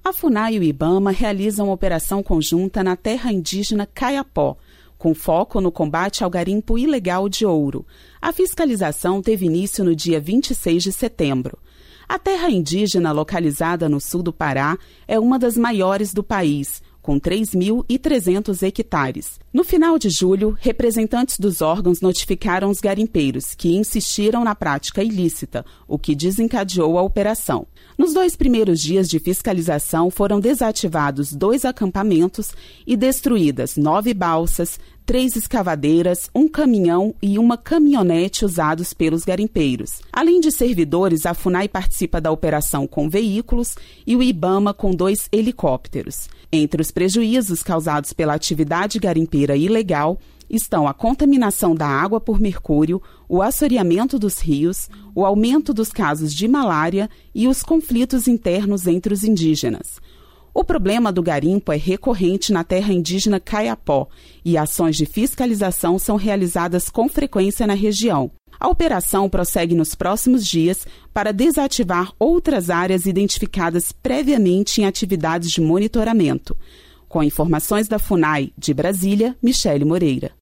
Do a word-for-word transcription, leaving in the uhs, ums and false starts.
A FUNAI e o IBAMA realizam uma operação conjunta na terra indígena Kayapó, com foco no combate ao garimpo ilegal de ouro. A fiscalização teve início no dia vinte e seis de setembro. A terra indígena, localizada no sul do Pará, é uma das maiores do país, com três mil e trezentos hectares. No final de julho, representantes dos órgãos notificaram os garimpeiros, que insistiram na prática ilícita, o que desencadeou a operação. Nos dois primeiros dias de fiscalização, foram desativados dois acampamentos e destruídas nove balsas, três escavadeiras, um caminhão e uma caminhonete usados pelos garimpeiros. Além de servidores, a FUNAI participa da operação com veículos e o IBAMA com dois helicópteros. Entre os prejuízos causados pela atividade garimpeira ilegal estão a contaminação da água por mercúrio, o assoreamento dos rios, o aumento dos casos de malária e os conflitos internos entre os indígenas. O problema do garimpo é recorrente na terra indígena Kayapó e ações de fiscalização são realizadas com frequência na região. A operação prossegue nos próximos dias para desativar outras áreas identificadas previamente em atividades de monitoramento. Com informações da FUNAI de Brasília, Michele Moreira.